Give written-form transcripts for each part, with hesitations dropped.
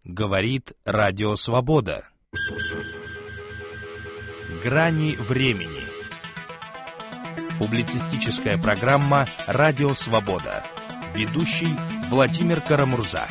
Говорит Радио Свобода. Грани времени. Публицистическая программа «Радио Свобода». Ведущий Владимир Карамурза.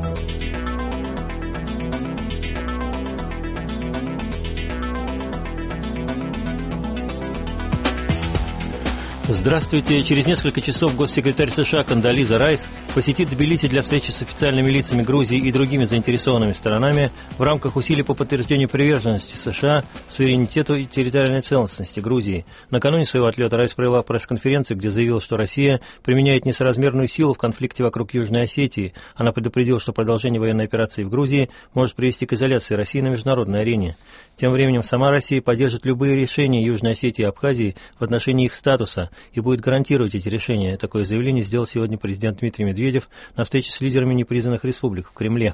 Здравствуйте. Через несколько часов госсекретарь США Кондолиза Райс посетит Тбилиси для встречи с официальными лицами Грузии и другими заинтересованными сторонами в рамках усилий по подтверждению приверженности США суверенитету и территориальной целостности Грузии. Накануне своего отлета Райс провела пресс-конференцию, где заявил, что Россия применяет несоразмерную силу в конфликте вокруг Южной Осетии. Она предупредила, что продолжение военной операции в Грузии может привести к изоляции России на международной арене. Тем временем сама Россия поддержит любые решения Южной Осетии и Абхазии в отношении их статуса и будет гарантировать эти решения. Такое заявление сделал сегодня президент Дмитрий Медведев на встрече с лидерами непризнанных республик в Кремле.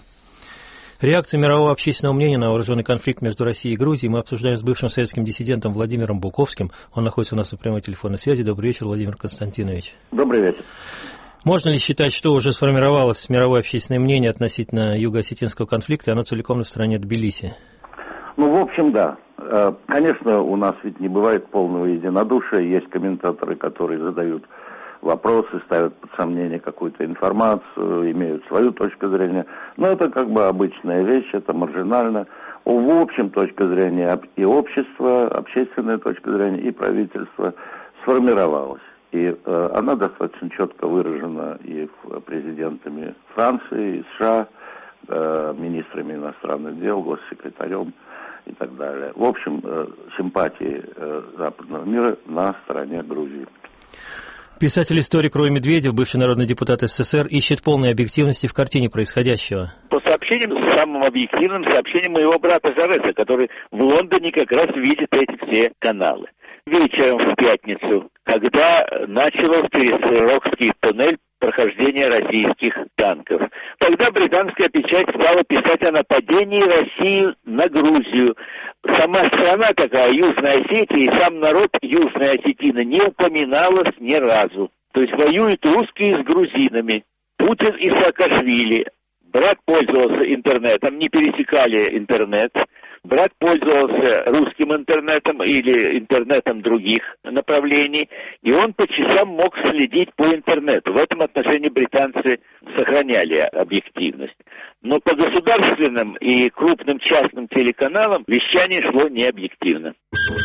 Реакцию мирового общественного мнения на вооруженный конфликт между Россией и Грузией мы обсуждаем с бывшим советским диссидентом Владимиром Буковским. Он находится у нас на прямой телефонной связи. Добрый вечер, Владимир Константинович. Добрый вечер. Можно ли считать, что уже сформировалось мировое общественное мнение относительно юго-осетинского конфликта, и оно целиком на стороне Тбилиси? Ну, в общем, да. Конечно, у нас ведь не бывает полного единодушия. Есть комментаторы, которые задают вопросы, ставят под сомнение какую-то информацию, имеют свою точку зрения. Но это как бы обычная вещь, это маржинально. В общем, точка зрения и общества, общественная точка зрения, и правительство сформировалась. И она достаточно четко выражена и президентами Франции, и США, министрами иностранных дел, госсекретарем и так далее. В общем, симпатии западного мира на стороне Грузии. Писатель-историк Рой Медведев, бывший народный депутат СССР, ищет полной объективности в картине происходящего. По сообщениям, самым объективным сообщением моего брата Жареса, который в Лондоне как раз видит эти все каналы. Вечером в пятницу, когда начался Перестрелокский туннель прохождения российских танков. Тогда британская печать стала писать о нападении России на Грузию. Сама страна такая, Южная Осетия, и сам народ Южной Осетины не упоминалась ни разу. То есть воюют русские с грузинами. Путин и Саакашвили. Брат пользовался интернетом, не пересекали интернет. Брат пользовался русским интернетом или интернетом других направлений, и он по часам мог следить по интернету. В этом отношении британцы сохраняли объективность. Но по государственным и крупным частным телеканалам вещание шло необъективно.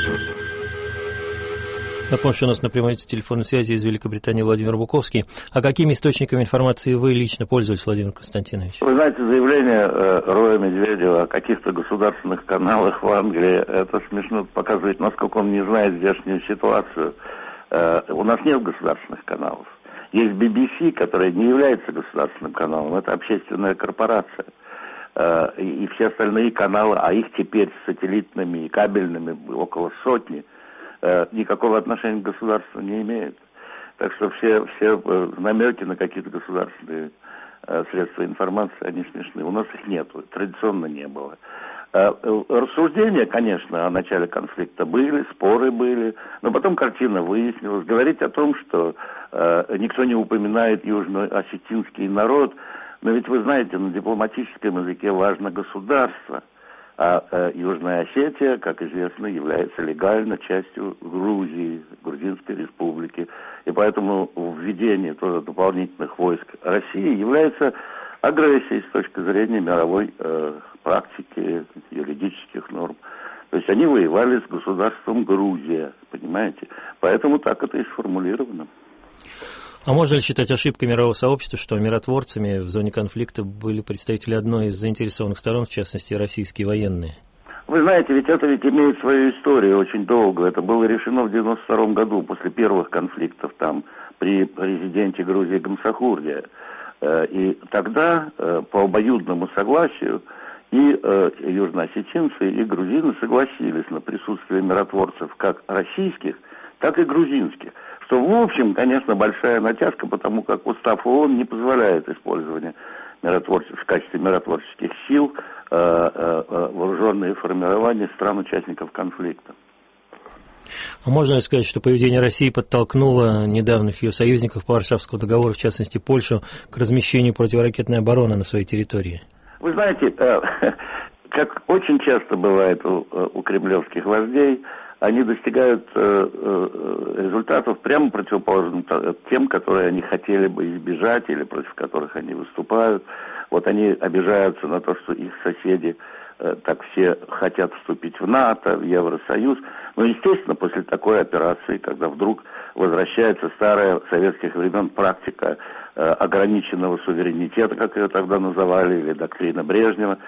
Напомню, что у нас на прямой телефонной связи из Великобритании Владимир Буковский. А какими источниками информации вы лично пользуетесь, Владимир Константинович? Вы знаете, заявление Роя Медведева о каких-то государственных каналах в Англии, это смешно, показывает, насколько он не знает здешнюю ситуацию. У нас нет государственных каналов. Есть BBC, которая не является государственным каналом, это общественная корпорация. И все остальные каналы, а их теперь с сателлитными и кабельными около сотни, никакого отношения к государству не имеют. Так что все намеки на какие-то государственные средства информации, они смешны. У нас их нету, традиционно не было. Рассуждения, конечно, о начале конфликта были, споры были, но потом картина выяснилась. Говорить о том, что никто не упоминает южно-осетинский народ, но ведь вы знаете, на дипломатическом языке важно государство. А Южная Осетия, как известно, является легально частью Грузии, Грузинской республики. И поэтому введение тоже дополнительных войск России является агрессией с точки зрения мировой практики, юридических норм. То есть они воевали с государством Грузия, понимаете? Поэтому так это и сформулировано. А можно ли считать ошибкой мирового сообщества, что миротворцами в зоне конфликта были представители одной из заинтересованных сторон, в частности, российские военные? Вы знаете, ведь это имеет свою историю очень долго. Это было решено в 1992 году, после первых конфликтов там, при президенте Грузии Гамсахурдия. И тогда по обоюдному согласию и южноосетинцы, и грузины согласились на присутствие миротворцев как российских, так и грузинских. Что, в общем, конечно, большая натяжка, потому как устав ООН не позволяет использование в качестве миротворческих сил вооруженные формирования стран-участников конфликта. А можно ли сказать, что поведение России подтолкнуло недавних ее союзников по Варшавскому договору, в частности Польшу, к размещению противоракетной обороны на своей территории? Вы знаете, как очень часто бывает у кремлевских вождей, они достигают результатов прямо противоположных тем, которые они хотели бы избежать или против которых они выступают. Вот они обижаются на то, что их соседи так все хотят вступить в НАТО, в Евросоюз. Но, естественно, после такой операции, когда вдруг возвращается старая с советских времен практика ограниченного суверенитета, как ее тогда называли, или доктрина Брежнева,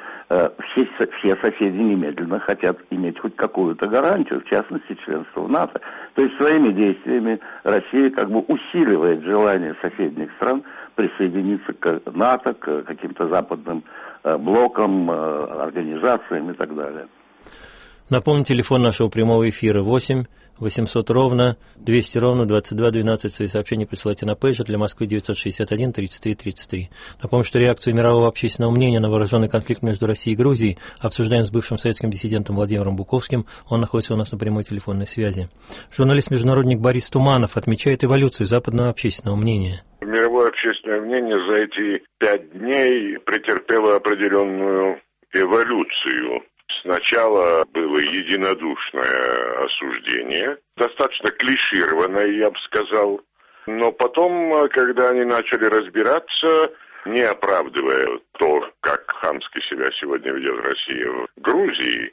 все соседи немедленно хотят иметь хоть какую-то гарантию, в частности, членство в НАТО. То есть своими действиями Россия как бы усиливает желание соседних стран присоединиться к НАТО, к каким-то западным блокам, организациям и так далее. Напомню, телефон нашего прямого эфира 8 800 ровно 200 ровно 22 12. Свои сообщения присылайте на пейджер для Москвы 961 33 33. Напомню, что реакцию мирового общественного мнения на вооруженный конфликт между Россией и Грузией обсуждаем с бывшим советским диссидентом Владимиром Буковским. Он находится у нас на прямой телефонной связи. Журналист-международник Борис Туманов отмечает эволюцию западного общественного мнения. Мировое общественное мнение за эти 5 дней претерпело определенную эволюцию. Сначала было единодушное осуждение, достаточно клишированное, я бы сказал. Но потом, когда они начали разбираться, не оправдывая то, как хамски себя сегодня ведет Россия в Грузии,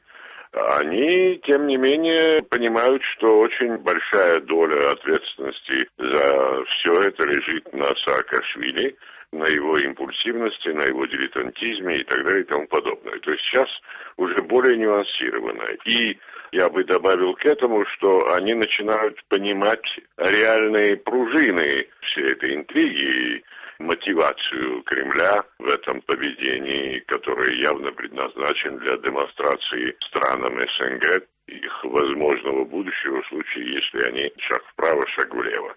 они, тем не менее, понимают, что очень большая доля ответственности за все это лежит на Саакашвили, на его импульсивности, на его дилетантизме и так далее и тому подобное. То есть сейчас уже более нюансировано. И я бы добавил к этому, что они начинают понимать реальные пружины всей этой интриги, мотивацию Кремля в этом поведении, которое явно предназначено для демонстрации странам СНГ их возможного будущего в случае, если они шаг вправо, шаг влево.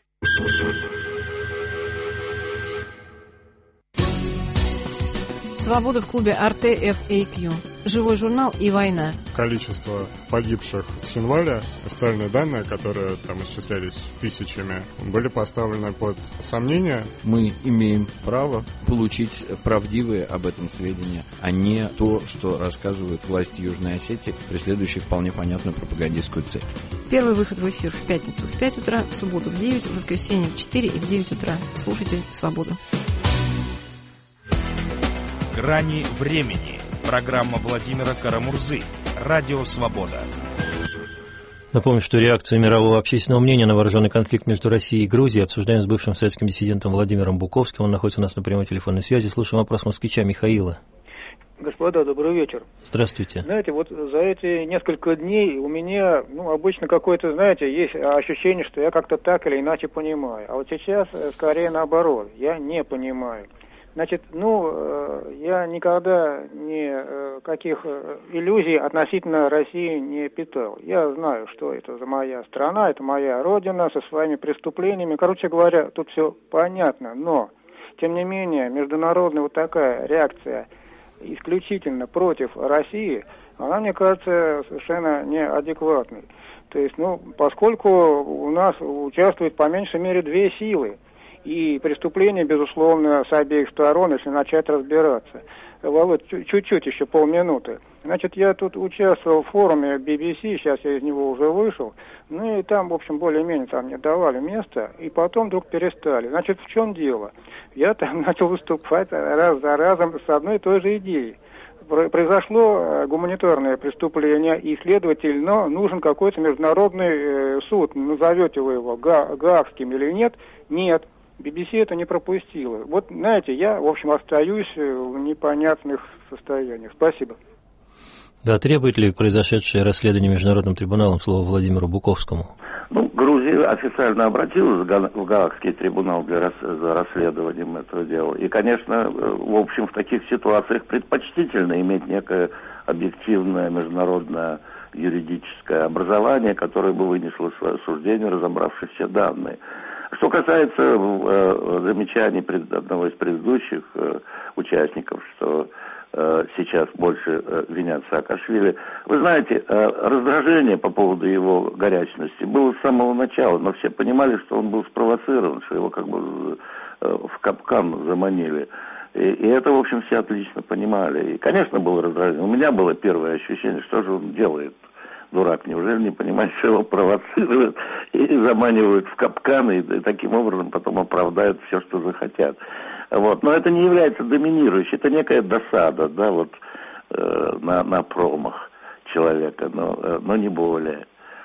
Свобода в клубе RTFAQ. Живой журнал и война. Количество погибших с января, официальные данные, которые там исчислялись тысячами, были поставлены под сомнение. Мы имеем право получить правдивые об этом сведения, а не то, что рассказывают власти Южной Осетии, преследующие вполне понятную пропагандистскую цель. Первый выход в эфир в пятницу в 5 утра, в субботу в 9, в воскресенье в 4 и в 9 утра. Слушайте «Свободу». «Грани времени». Программа Владимира Карамурзы. Радио «Свобода». Напомню, что реакцию мирового общественного мнения на вооруженный конфликт между Россией и Грузией обсуждаем с бывшим советским диссидентом Владимиром Буковским. Он находится у нас на прямой телефонной связи. Слушаем вопрос москвича Михаила. Господа, добрый вечер. Здравствуйте. Знаете, вот за эти несколько дней у меня, обычно какое-то, знаете, есть ощущение, что я как-то так или иначе понимаю. А вот сейчас скорее наоборот, я не понимаю. Значит, я никогда никаких иллюзий относительно России не питал. Я знаю, что это за моя страна, это моя родина со своими преступлениями. Короче говоря, тут все понятно, но, тем не менее, международная вот такая реакция исключительно против России, она, мне кажется, совершенно неадекватной. То есть, поскольку у нас участвует по меньшей мере 2 силы, и преступления, безусловно, с обеих сторон, если начать разбираться. Володь, чуть-чуть еще полминуты. Значит, я тут участвовал в форуме BBC, сейчас я из него уже вышел, и там, в общем, более-менее там мне давали место, и потом вдруг перестали. Значит, в чем дело? Я там начал выступать раз за разом с одной и той же идеей. Произошло гуманитарное преступление, и, следовательно, нужен какой-то международный суд. Назовете вы его гаагским или нет? Нет. BBC это не пропустила. Вот, знаете, я, в общем, остаюсь в непонятных состояниях. Спасибо. Да, требует ли произошедшее расследование Международным трибуналом слово Владимиру Буковскому? Грузия официально обратилась в Гаагский трибунал за расследованием этого дела. И, конечно, в общем, в таких ситуациях предпочтительно иметь некое объективное международное юридическое образование, которое бы вынесло свое суждение, разобравшись все данные. Что касается замечаний одного из предыдущих участников, что сейчас больше винят Саакашвили, вы знаете, раздражение по поводу его горячности было с самого начала, но все понимали, что он был спровоцирован, что его как бы в капкан заманили. И это, в общем, все отлично понимали. И, конечно, было раздражение. У меня было первое ощущение, что же он делает, дурак. Неужели не понимает, что его провоцируют и заманивают в капканы, и таким образом потом оправдают все, что захотят. Вот. Но это не является доминирующей, это некая досада, да, вот, на промах человека, но не более.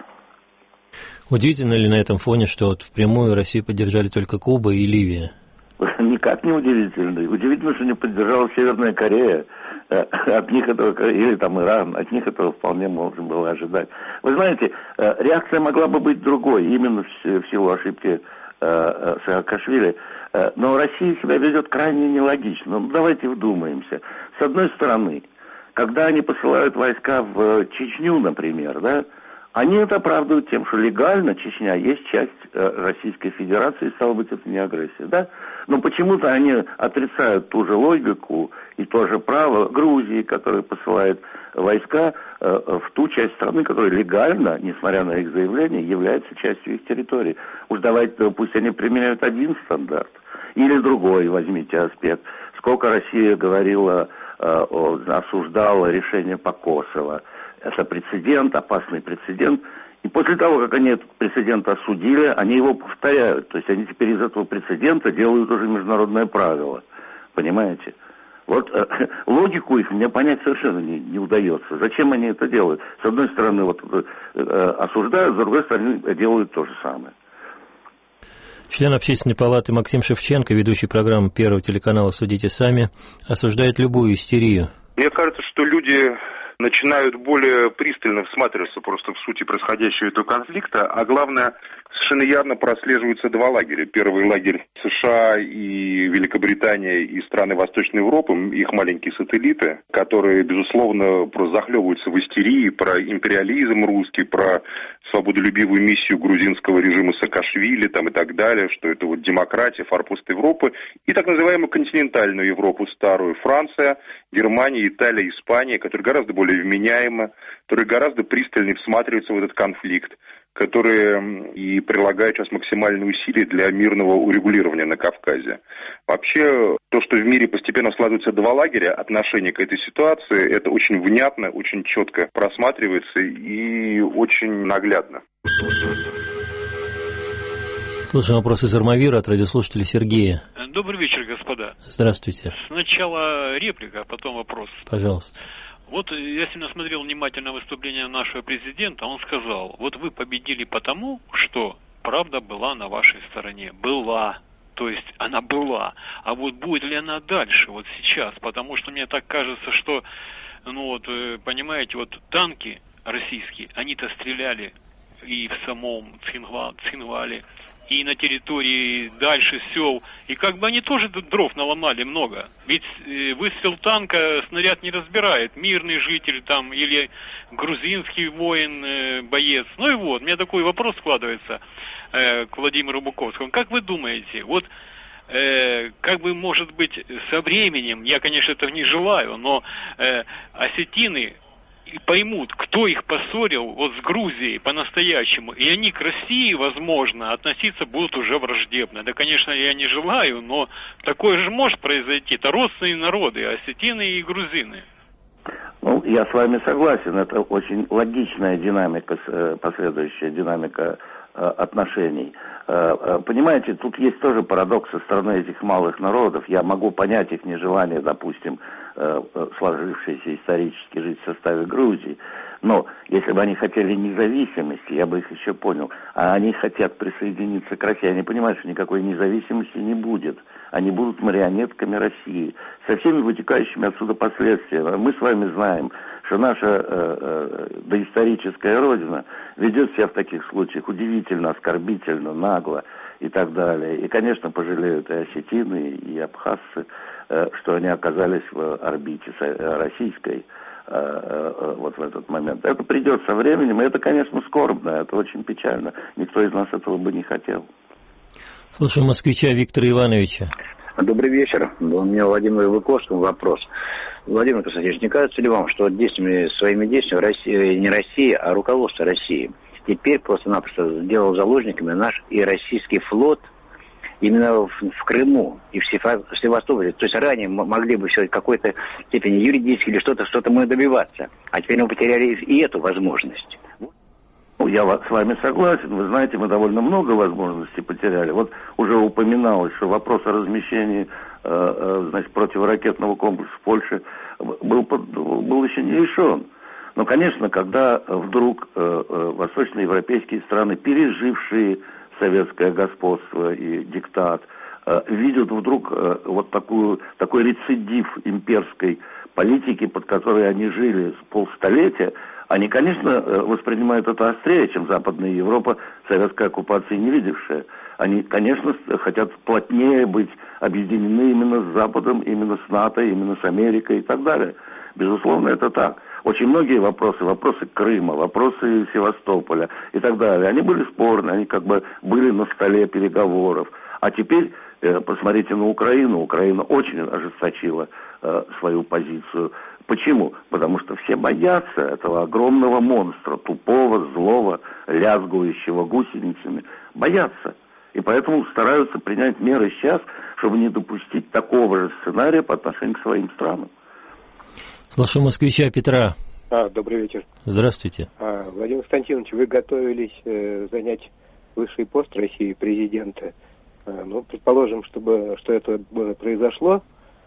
Удивительно ли на этом фоне, что вот впрямую Россию поддержали только Куба и Ливия? Никак не удивительно. Удивительно, что не поддержала Северная Корея. От них этого, или там Иран, от них этого вполне можно было ожидать. Вы знаете, реакция могла бы быть другой, именно в силу ошибки Саакашвили. Но Россия себя ведет крайне нелогично. Ну, давайте вдумаемся. С одной стороны, когда они посылают войска в Чечню, например, да, они это оправдывают тем, что легально Чечня есть часть Российской Федерации, стало быть, это не агрессия, да? Но почему-то они отрицают ту же логику и то же право Грузии, которая посылает войска в ту часть страны, которая легально, несмотря на их заявление, является частью их территории. Уж давайте, пусть они применяют один стандарт. Или другой, возьмите аспект. Сколько Россия говорила, осуждала решение по Косово. Это прецедент, опасный прецедент. И после того, как они этот прецедент осудили, они его повторяют. То есть они теперь из этого прецедента делают уже международное правило. Понимаете? Вот логику их мне понять совершенно не удается. Зачем они это делают? С одной стороны, вот осуждают, с другой стороны, делают то же самое. Член Общественной палаты Максим Шевченко, ведущий программы Первого телеканала «Судите сами», осуждает любую истерию. Мне кажется, что люди начинают более пристально всматриваться просто в сути происходящего этого конфликта, а главное, совершенно явно прослеживаются два лагеря. Первый лагерь США и Великобритания и страны Восточной Европы, их маленькие сателлиты, которые, безусловно, просто захлебываются в истерии про империализм русский, про свободолюбивую миссию грузинского режима Саакашвили там, и так далее, что это вот демократия, форпост Европы, и так называемую континентальную Европу, старую, Франция, Германия, Италия, Испания, которые гораздо более вменяемы, которые гораздо пристальнее всматриваются в этот конфликт, которые и прилагают сейчас максимальные усилия для мирного урегулирования на Кавказе. Вообще, то, что в мире постепенно складываются два лагеря, отношение к этой ситуации, это очень внятно, очень четко просматривается и очень наглядно. Слушаем вопрос из Армавира от радиослушателя Сергея. Добрый вечер, господа. Здравствуйте. Сначала реплика, а потом вопрос. Пожалуйста. Вот я сегодня смотрел внимательно выступление нашего президента, он сказал, вот вы победили потому, что правда была на вашей стороне. Была. То есть она была. А вот будет ли она дальше, вот сейчас? Потому что мне так кажется, что, ну вот, понимаете, вот танки российские, они-то стреляли и в самом Цхинвале, и на территории дальше сел. И как бы они тоже дров наломали много. Ведь выстрел танка снаряд не разбирает. Мирный житель там или грузинский воин, боец. Ну и вот, у меня такой вопрос складывается к Владимиру Буковскому. Как вы думаете, вот как бы, может быть, со временем, я, конечно, этого не желаю, но осетины поймут, кто их поссорил вот с Грузией по-настоящему, и они к России, возможно, относиться будут уже враждебно. Да, конечно, я не желаю, но такое же может произойти. Это родственные народы, осетины и грузины. Ну, я с вами согласен, это очень логичная динамика, последующая динамика отношений. Понимаете, тут есть тоже парадокс со стороны этих малых народов. Я могу понять их нежелание, допустим, сложившейся исторически жить в составе Грузии. Но если бы они хотели независимости, я бы их еще понял. А они хотят присоединиться к России. Они понимают, что никакой независимости не будет. Они будут марионетками России. Со всеми вытекающими отсюда последствиями. Мы с вами знаем, что наша доисторическая родина ведет себя в таких случаях удивительно, оскорбительно, нагло и так далее. И, конечно, пожалеют и осетины, и абхазцы, что они оказались в орбите российской вот в этот момент. Это придет со временем, и это, конечно, скорбно, это очень печально. Никто из нас этого бы не хотел. Слушаем москвича Виктора Ивановича. Добрый вечер. У меня Владимиру Выковскому вопрос. Владимир Константинович, не кажется ли вам, что своими действиями Россия, не Россия, а руководство России теперь просто-напросто сделал заложниками наш и российский флот, именно в Крыму и в Севастополе. То есть ранее могли бы все в какой-то степени юридически или что-то мы добиваться. А теперь мы потеряли и эту возможность. Я с вами согласен. Вы знаете, мы довольно много возможностей потеряли. Вот уже упоминалось, что вопрос о размещении противоракетного комплекса в Польше был еще не решен. Но, конечно, когда вдруг восточноевропейские страны, пережившие советское господство и диктат, видят вдруг вот такой рецидив имперской политики, под которой они жили с полстолетия, они, конечно, воспринимают это острее, чем Западная Европа, советской оккупации не видевшая. Они, конечно, хотят плотнее быть объединены именно с Западом, именно с НАТО, именно с Америкой и так далее. Безусловно, это так. Очень многие вопросы Крыма, вопросы Севастополя и так далее, они были спорны, они как бы были на столе переговоров. А теперь посмотрите на Украину. Украина очень ожесточила свою позицию. Почему? Потому что все боятся этого огромного монстра, тупого, злого, лязгующего гусеницами. Боятся. И поэтому стараются принять меры сейчас, чтобы не допустить такого же сценария по отношению к своим странам. Слушаю москвича Петра. Добрый вечер. Здравствуйте. Владимир Константинович, вы готовились занять высший пост России, президента. Предположим, что это произошло,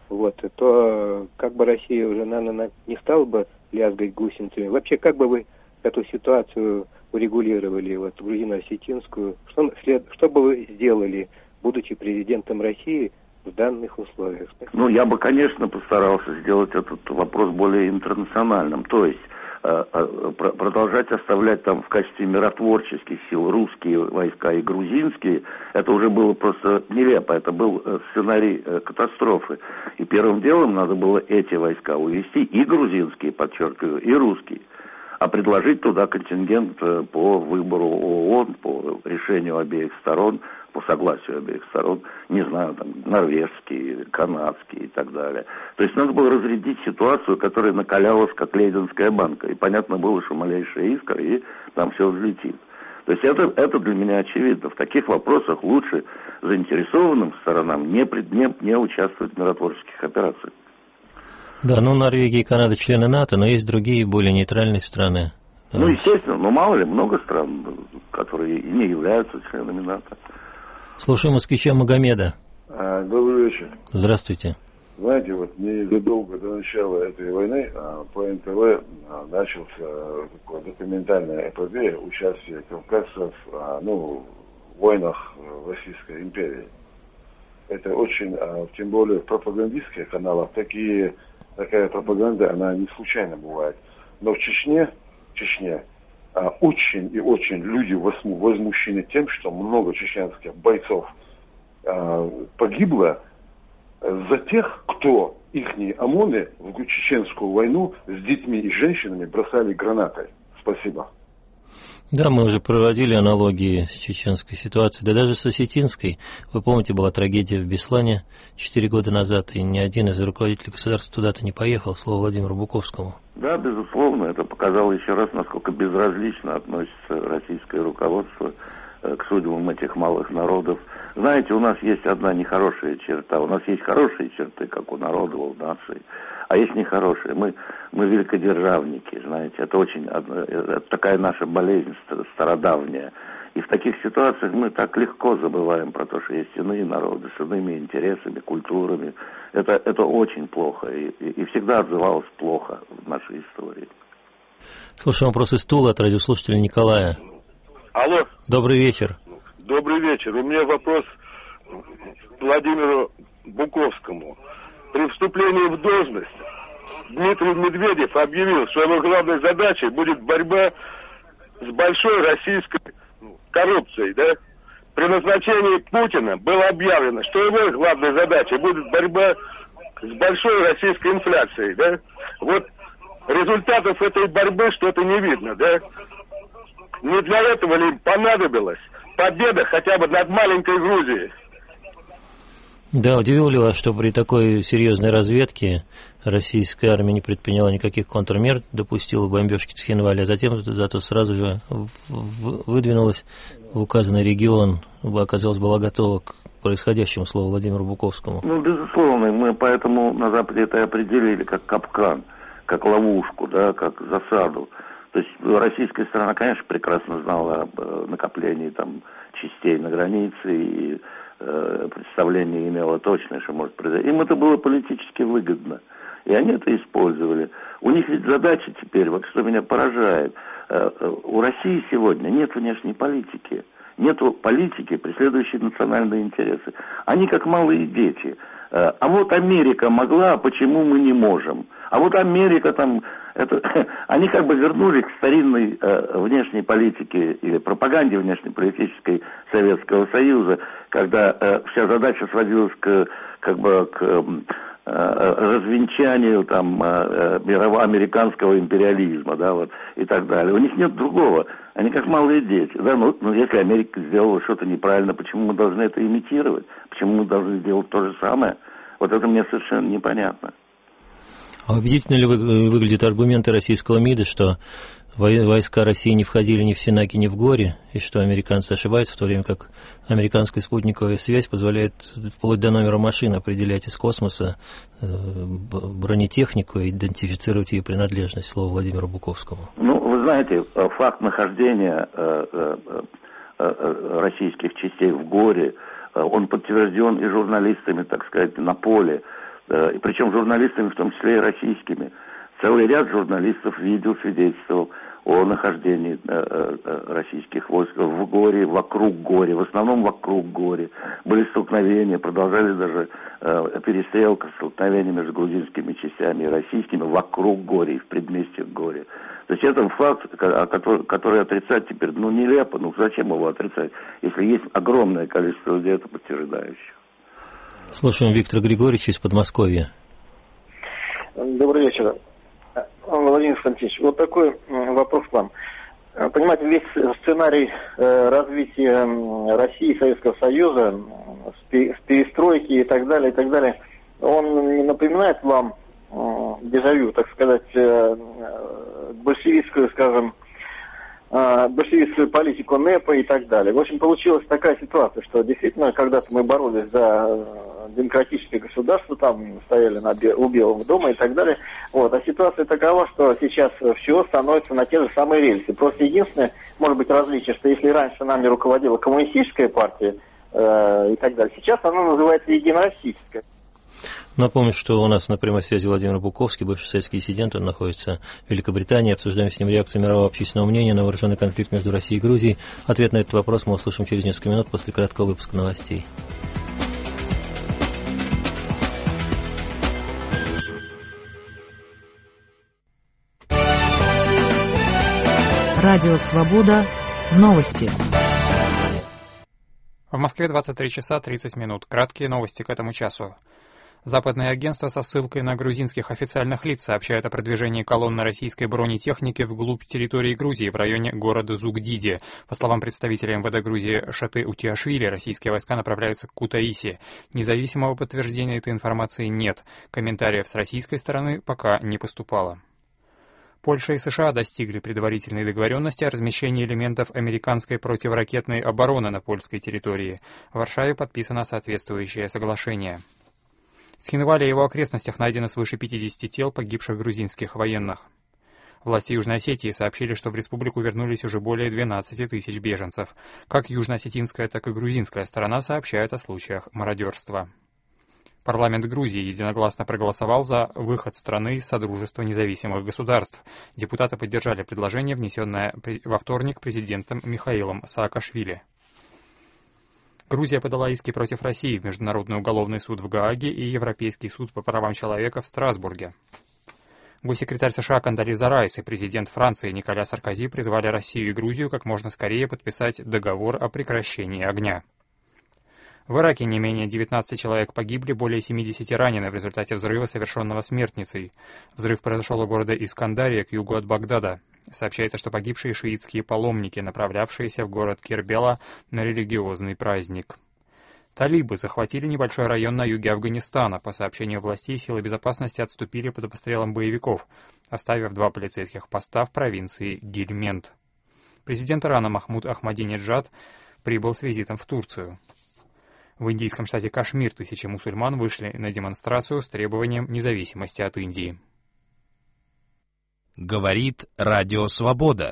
то как бы Россия уже, наверное, не стала бы лязгать гусеницами. Вообще, как бы вы эту ситуацию урегулировали, грузино-осетинскую? Что бы вы сделали, будучи президентом России, в данных условиях? Я бы, конечно, постарался сделать этот вопрос более интернациональным. То есть продолжать оставлять там в качестве миротворческих сил русские войска и грузинские, это уже было просто нелепо. Это был сценарий катастрофы. И первым делом надо было эти войска увести, и грузинские, подчеркиваю, и русские. А предложить туда контингент по выбору ООН, по решению обеих сторон, по согласию обеих сторон, не знаю, там, норвежские, канадские и так далее. То есть надо было разрядить ситуацию, которая накалялась, как лейденская банка. И понятно было, что малейшая искра, и там все взлетит. То есть это для меня очевидно. В таких вопросах лучше заинтересованным сторонам не участвовать в миротворческих операциях. Да, Норвегия и Канада члены НАТО, но есть другие, более нейтральные страны. Естественно, мало ли, много стран, которые не являются членами НАТО. Слушаю москвича Магомеда. Добрый вечер. Здравствуйте. Знаете, незадолго до начала этой войны по НТВ начался такое документальная эпопея участия кавказцев в войнах Российской империи. Это очень, тем более в пропагандистских каналах, такая пропаганда, она не случайно бывает. Но в Чечне очень и очень люди возмущены тем, что много чеченских бойцов погибло за тех, кто ихние ОМОНы в чеченскую войну с детьми и женщинами бросали гранатой. Спасибо. Да, мы уже проводили аналогии с чеченской ситуацией, да даже с осетинской. Вы помните, была трагедия в Беслане 4 года назад, и ни один из руководителей государства туда-то не поехал, слово Владимиру Буковскому. Да, безусловно, это показало еще раз, насколько безразлично относится российское руководство к судьбам этих малых народов. Знаете, у нас есть одна нехорошая черта. У нас есть хорошие черты, как у народов, у наций, а есть нехорошие. Мы великодержавники, знаете, это такая наша болезнь стародавняя. И в таких ситуациях мы так легко забываем про то, что есть иные народы с иными интересами, культурами. Это очень плохо и всегда отзывалось плохо в нашей истории. Слушаем вопрос из Тулы от радиослушателя Николая. Алло. Добрый вечер. Добрый вечер. У меня вопрос Владимиру Буковскому. При вступлении в должность Дмитрий Медведев объявил, что его главной задачей будет борьба с большой российской коррупцией, да? При назначении Путина было объявлено, что его главной задачей будет борьба с большой российской инфляцией, да? Результатов этой борьбы что-то не видно, да? Не для этого ли им понадобилась победа хотя бы над маленькой Грузией? Да, удивило ли вас, что при такой серьезной разведке российская армия не предприняла никаких контрмер, допустила бомбежки Цхинваля, а затем зато сразу же выдвинулась в указанный регион, оказалось, была готова происходящему, слово Владимиру Буковскому? Ну, безусловно, мы поэтому на Западе это и определили как капкан, как ловушку, да, как засаду. То есть российская сторона, конечно, прекрасно знала об накоплении там частей на границе и представление имело точное, что может произойти. Им это было политически выгодно. И они это использовали. У них ведь задача теперь, вот что меня поражает, у России сегодня нет внешней политики. Нет политики, преследующей национальные интересы. Они как малые дети. А вот Америка могла, а почему мы не можем? А вот Америка там... Они как бы вернулись к старинной внешней политике или пропаганде внешнеполитической Советского Союза, когда вся задача сводилась к развенчанию там американского империализма, да, вот, и так далее. У них нет другого. Они как малые дети. Да, ну, если Америка сделала что-то неправильно, почему мы должны это имитировать? Почему мы должны сделать то же самое? Вот это мне совершенно непонятно. А убедительно ли выглядят аргументы российского МИДа, что войска России не входили ни в Синаки, ни в Горе, и что американцы ошибаются, в то время как американская спутниковая связь позволяет вплоть до номера машины определять из космоса бронетехнику и идентифицировать ее принадлежность, слово Владимиру Буковскому? Ну, вы знаете, факт нахождения российских частей в Горе, он подтвержден и журналистами, так сказать, на поле, и причем журналистами, в том числе и российскими. Целый ряд журналистов видел, свидетельствовал о нахождении российских войск в Горе, вокруг Горе, в основном вокруг Горе. Были столкновения, продолжались даже перестрелка, столкновения между грузинскими частями и российскими вокруг Горе и в предместьях Горе. То есть это факт, который отрицать теперь, ну, нелепо, ну, зачем его отрицать, если есть огромное количество людей, это подтверждающих. Слушаем Виктора Григорьевича из Подмосковья. Добрый вечер. Владимир Константинович, вот такой вопрос к вам. Понимаете, весь сценарий развития России и Советского Союза, с перестройки и так далее, он не напоминает вам дежавю, так сказать, большевистскую, скажем, большевистскую политику НЭПа и так далее. В общем, получилась такая ситуация, что действительно когда-то мы боролись за демократическое государство, там стояли у Белого дома и так далее. Вот. А ситуация такова, что сейчас все становится на те же самые рельсы. Просто единственное, может быть, различие, что если раньше нами руководила коммунистическая партия и так далее, сейчас она называется единороссийская. Напомню, что у нас на прямой связи Владимир Буковский, бывший советский диссидент, он находится в Великобритании. Обсуждаем с ним реакцию мирового общественного мнения на вооруженный конфликт между Россией и Грузией. Ответ на этот вопрос мы услышим через несколько минут после краткого выпуска новостей. Радио «Свобода». Новости. В Москве 23 часа 30 минут. Краткие новости к этому часу. Западное агентство со ссылкой на грузинских официальных лиц сообщает о продвижении колонны российской бронетехники вглубь территории Грузии в районе города Зугдиди. По словам представителя МВД Грузии Шаты Утиашвили, российские войска направляются к Кутаиси. Независимого подтверждения этой информации нет. Комментариев с российской стороны пока не поступало. Польша и США достигли предварительной договоренности о размещении элементов американской противоракетной обороны на польской территории. В Варшаве подписано соответствующее соглашение. В Схинвале и его окрестностях найдено свыше 50 тел погибших грузинских военных. Власти Южной Осетии сообщили, что в республику вернулись уже более 12 тысяч беженцев. Как южно-осетинская, так и грузинская сторона сообщают о случаях мародерства. Парламент Грузии единогласно проголосовал за выход страны из Содружества независимых государств. Депутаты поддержали предложение, внесенное во вторник президентом Михаилом Саакашвили. Грузия подала иски против России в Международный уголовный суд в Гааге и Европейский суд по правам человека в Страсбурге. Госсекретарь США Кондолиза Райс и президент Франции Николя Саркози призвали Россию и Грузию как можно скорее подписать договор о прекращении огня. В Ираке не менее 19 человек погибли, более 70 ранены в результате взрыва, совершенного смертницей. Взрыв произошел у города Искандария к югу от Багдада. Сообщается, что погибшие шиитские паломники, направлявшиеся в город Кербела на религиозный праздник. Талибы захватили небольшой район на юге Афганистана. По сообщению властей, силы безопасности отступили под обстрелом боевиков, оставив 2 полицейских поста в провинции Гильмент. Президент Ирана Махмуд Ахмадинеджад прибыл с визитом в Турцию. В индийском штате Кашмир тысячи мусульман вышли на демонстрацию с требованием независимости от Индии. Говорит Радио Свобода.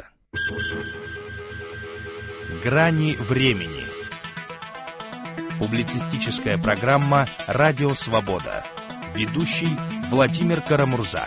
Грани времени. Публицистическая программа «Радио Свобода». Ведущий Владимир Карамурза.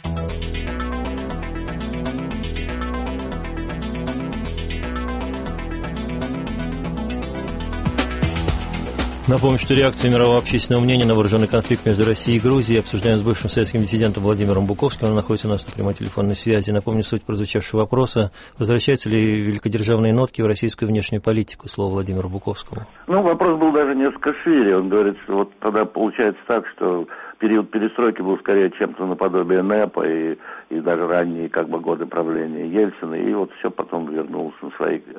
Напомню, что реакцию мирового общественного мнения на вооруженный конфликт между Россией и Грузией обсуждаем с бывшим советским диссидентом Владимиром Буковским. Он находится у нас на прямой телефонной связи. Напомню суть прозвучавшего вопроса. Возвращаются ли великодержавные нотки в российскую внешнюю политику? Слово Владимиру Буковскому. Вопрос был даже несколько шире. Он говорит, что вот тогда получается так, что период перестройки был скорее чем-то наподобие НЭПа и даже ранние годы правления Ельцина, и вот все потом вернулось на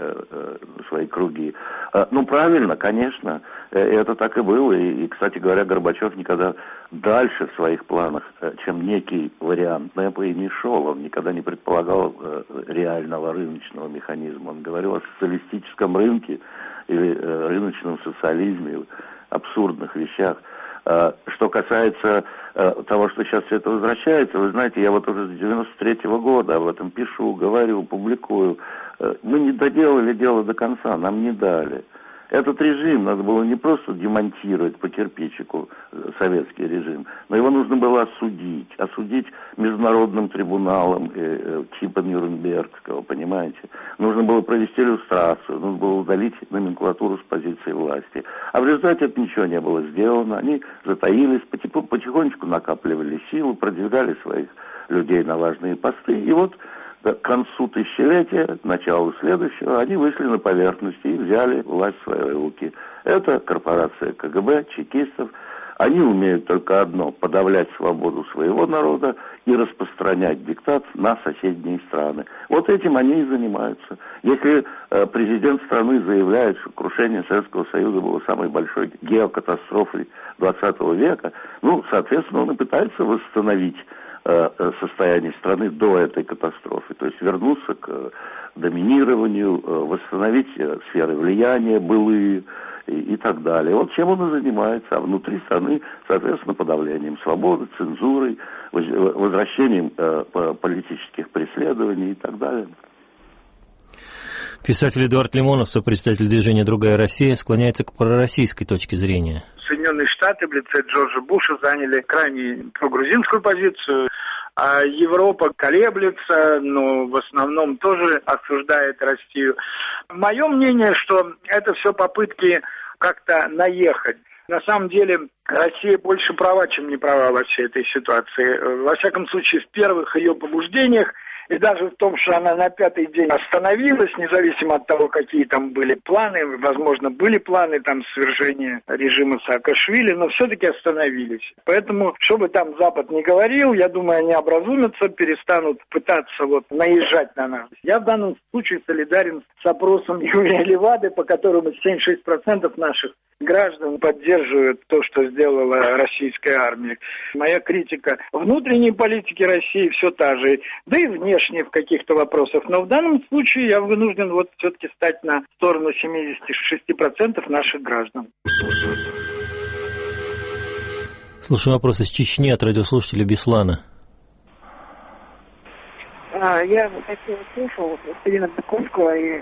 свои круги. Правильно, конечно, это так и было, и, кстати говоря, Горбачев никогда дальше в своих планах, чем некий вариант НЭПа, и не шел, он никогда не предполагал реального рыночного механизма, он говорил о социалистическом рынке или рыночном социализме, абсурдных вещах. Что касается того, что сейчас все это возвращается, вы знаете, я вот уже с 93-го года об этом пишу, говорю, публикую. Мы не доделали дело до конца, нам не дали. Этот режим надо было не просто демонтировать по кирпичику, советский режим, но его нужно было осудить международным трибуналом типа Нюрнбергского, понимаете? Нужно было провести иллюстрацию, нужно было удалить номенклатуру с позиции власти. А в результате это ничего не было сделано, они затаились, потихонечку накапливали силы, продвигали своих людей на важные посты, и вот к концу тысячелетия, к началу следующего, они вышли на поверхность и взяли власть в свои руки. Это корпорация КГБ, чекистов. Они умеют только одно – подавлять свободу своего народа и распространять диктат на соседние страны. Вот этим они и занимаются. Если президент страны заявляет, что крушение Советского Союза было самой большой геокатастрофой 20 века, соответственно, он и пытается восстановить состояние страны до этой катастрофы, то есть вернуться к доминированию, восстановить сферы влияния былые и так далее. Вот чем он и занимается, а внутри страны, соответственно, подавлением свободы, цензурой, возвращением политических преследований и так далее. Писатель Эдуард Лимонов, сопредседатель движения «Другая Россия», склоняется к пророссийской точке зрения. Соединенные Штаты в лице Джорджа Буша заняли крайне прогрузинскую позицию, а Европа колеблется, но в основном тоже осуждает Россию. Мое мнение, что это все попытки как-то наехать. На самом деле Россия больше права, чем не права во всей этой ситуации. Во всяком случае, в первых ее побуждениях, и даже в том, что она на пятый день остановилась, независимо от того, какие там были планы, возможно, были планы там свержения режима Саакашвили, но все-таки остановились. Поэтому, что бы там Запад ни говорил, я думаю, они образумятся, перестанут пытаться наезжать на нас. Я в данном случае солидарен с опросом Юрия Левады, по которому 76% наших граждан поддерживают то, что сделала российская армия. Моя критика внутренней политики России все та же, да и внешне в каких-то вопросах. Но в данном случае я вынужден все-таки стать на сторону 76% наших граждан. Слушаем вопрос из Чечни от радиослушателя Беслана. Я слушал господина Буковского, и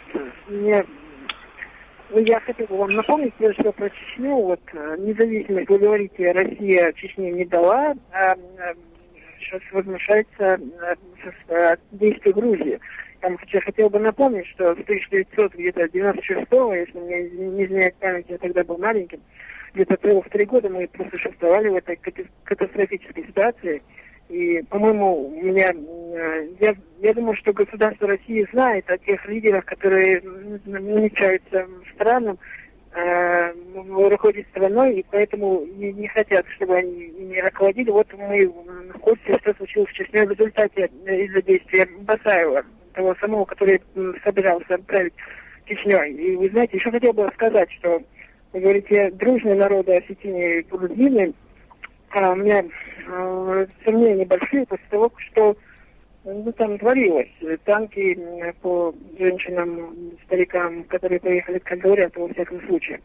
я хотел бы вам напомнить, прежде всего, про Чечню. Независимость, вы говорите, Россия Чечне не дала, сейчас возмущается действия Грузии. Я хотел бы напомнить, что с 1996-го, если мне не изменяет память, я тогда был маленьким, где-то целых 3 года мы просуществовали в этой катастрофической ситуации. И, по-моему, я думаю, что государство России знает о тех лидерах, которые намечаются странам, руководить страной, и поэтому не хотят, чтобы они не руководили. Вот мы в курсе, что случилось в Чечне в результате из-за действия Басаева, того самого, который собирался править Чечней. И вы знаете, еще хотел бы сказать, что вы говорите, дружные народы Осетии и Грузины. У меня сомнения небольшие после того, что там творилось. Танки по женщинам, старикам, которые поехали, как говорят, во всяком случае.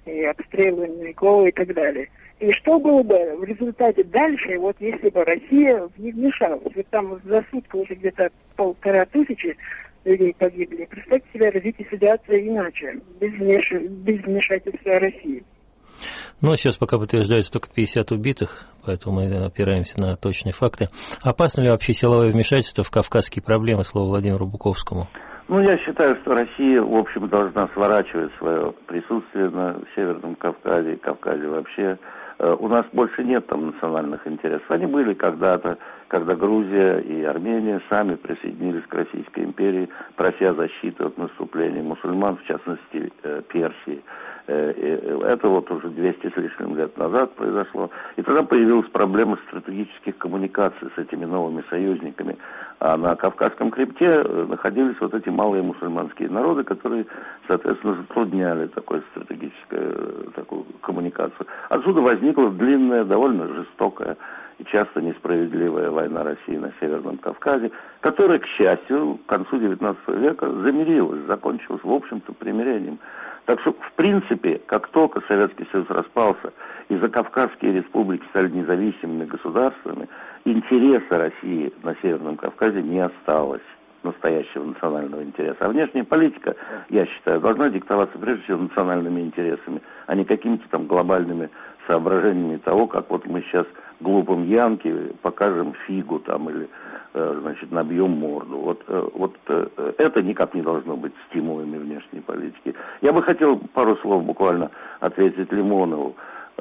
и обстрелы Новикова и так далее. И что было бы в результате дальше, вот если бы Россия не вмешалась? Вот там за сутки уже где-то 1500 людей погибли. Представьте себе развитие ситуации иначе, без вмешательства России. Ну, сейчас пока подтверждается только 50 убитых, поэтому мы опираемся на точные факты. Опасно ли вообще силовое вмешательство в кавказские проблемы, слово Владимиру Буковскому? Ну, я считаю, что Россия, в общем, должна сворачивать свое присутствие на Северном Кавказе и Кавказе вообще. У нас больше нет там национальных интересов. Они были когда-то, когда Грузия и Армения сами присоединились к Российской империи, прося защиты от наступления мусульман, в частности Персии. Это вот уже 200 с лишним лет назад произошло. И тогда появилась проблема стратегических коммуникаций с этими новыми союзниками. А на Кавказском хребте находились вот эти малые мусульманские народы, которые, соответственно, затрудняли такую коммуникацию. Отсюда возникла длинная, довольно жестокая и часто несправедливая война России на Северном Кавказе, которая, к счастью, к концу XIX века замирилась, закончилась, в общем-то, примирением. Так что, в принципе, как только Советский Союз распался и закавказские республики стали независимыми государствами, интереса России на Северном Кавказе не осталось, настоящего национального интереса. А внешняя политика, я считаю, должна диктоваться прежде всего национальными интересами, а не какими-то там глобальными соображениями того, как вот мы сейчас глупым Янке покажем фигу там или, значит, набьем морду. Вот это никак не должно быть стимулами внешней политики. Я бы хотел пару слов буквально ответить Лимонову.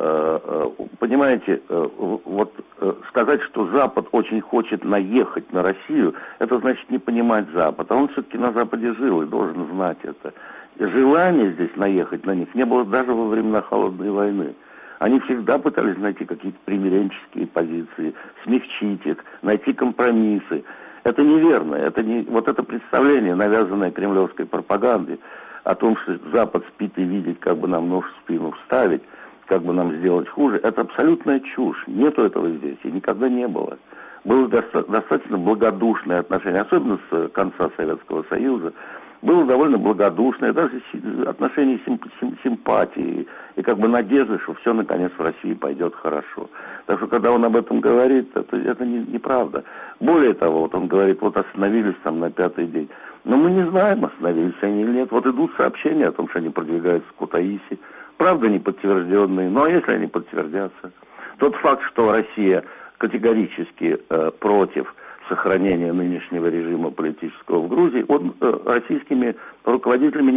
Понимаете, вот сказать, что Запад очень хочет наехать на Россию, это значит не понимать Запад. А он все-таки на Западе жил и должен знать это. Желания здесь наехать на них не было даже во времена Холодной войны. Они всегда пытались найти какие-то примиренческие позиции, смягчить их, найти компромиссы. Это неверно. Вот это представление, навязанное кремлевской пропагандой, о том, что Запад спит и видит, как бы нам нож в спину вставить, как бы нам сделать хуже, это абсолютная чушь. Нету этого здесь и никогда не было. Было достаточно благодушное отношение, особенно с конца Советского Союза. Было довольно благодушное, даже отношение симпатии и как бы надежды, что все наконец в России пойдет хорошо. Так что когда он об этом говорит, это неправда. Более того, вот он говорит, вот остановились там на 5-й день. Но мы не знаем, остановились они или нет. Вот идут сообщения о том, что они продвигаются в Кутаиси. Правда, не подтвержденные, но если они подтвердятся. Тот факт, что Россия категорически против сохранения нынешнего режима политического в Грузии, он российскими руководителями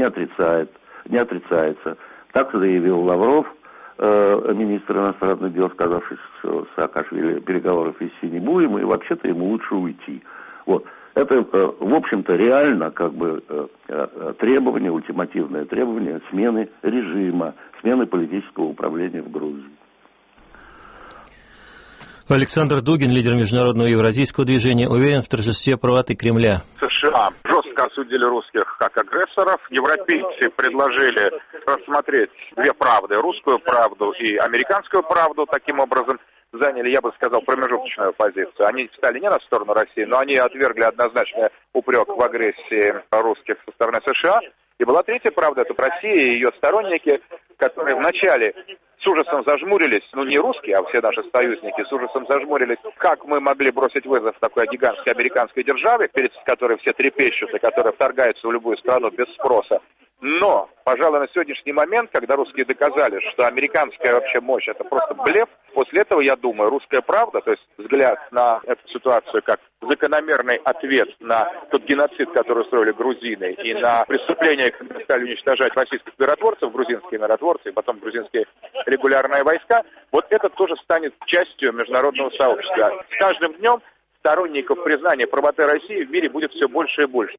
не отрицается. Так заявил Лавров, министр иностранных дел, сказавший, что Саакашвили переговоров вести не будем, и вообще-то ему лучше уйти. Вот. Это, в общем-то, реально как бы требование, ультимативное требование смены режима, смены политического управления в Грузии. Александр Дугин, лидер международного евразийского движения, уверен в торжестве правоты Кремля. США жестко осудили русских как агрессоров. Европейцы предложили рассмотреть две правды, русскую правду и американскую правду. Таким образом, заняли, я бы сказал, промежуточную позицию. Они встали не на сторону России, но они отвергли однозначный упрек в агрессии русских со стороны США. И была третья правда, это Россия и ее сторонники, которые вначале с ужасом зажмурились, не русские, а все наши союзники с ужасом зажмурились, как мы могли бросить вызов такой гигантской американской державе, перед которой все трепещут и которая вторгается в любую страну без спроса. Но, пожалуй, на сегодняшний момент, когда русские доказали, что американская вообще мощь это просто блеф, после этого, я думаю, русская правда, то есть взгляд на эту ситуацию как закономерный ответ на тот геноцид, который устроили грузины, и на преступления, когда стали уничтожать российских миротворцев, грузинские миротворцы, и потом грузинские регулярные войска, вот это тоже станет частью международного сообщества. С каждым днем сторонников признания правоты России в мире будет все больше и больше.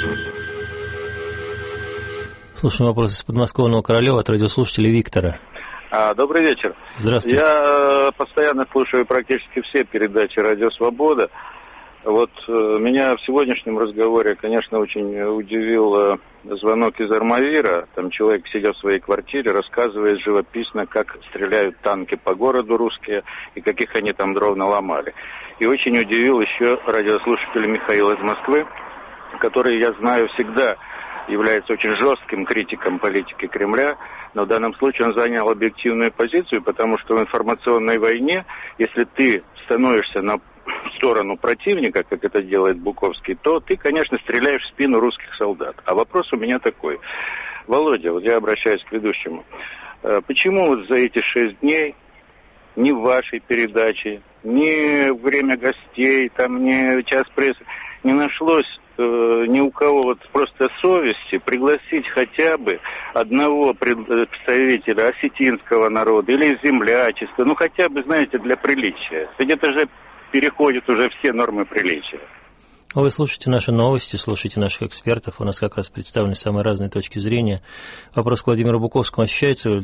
Слушаем вопрос из подмосковного Королева от радиослушателя Виктора. Добрый вечер. Здравствуйте. Я постоянно слушаю практически все передачи «Радио Свобода». Вот меня в сегодняшнем разговоре, конечно, очень удивил звонок из Армавира. Там человек, сидя в своей квартире, рассказывает живописно, как стреляют танки по городу русские и каких они там дров наломали. И очень удивил еще радиослушателя Михаила из Москвы, который, я знаю, всегда является очень жестким критиком политики Кремля, но в данном случае он занял объективную позицию, потому что в информационной войне, если ты становишься на сторону противника, как это делает Буковский, то ты, конечно, стреляешь в спину русских солдат. А вопрос у меня такой. Володя, вот я обращаюсь к ведущему. Почему вот за эти 6 дней ни в вашей передаче, ни время гостей, там, ни час прессы не нашлось ни у кого вот просто совести пригласить хотя бы одного представителя осетинского народа или землячества, ну хотя бы, знаете, для приличия. Ведь это же переходит уже все нормы приличия. Вы слушаете наши новости, слушаете наших экспертов. У нас как раз представлены самые разные точки зрения. Вопрос к Владимиру Буковскому. Ощущается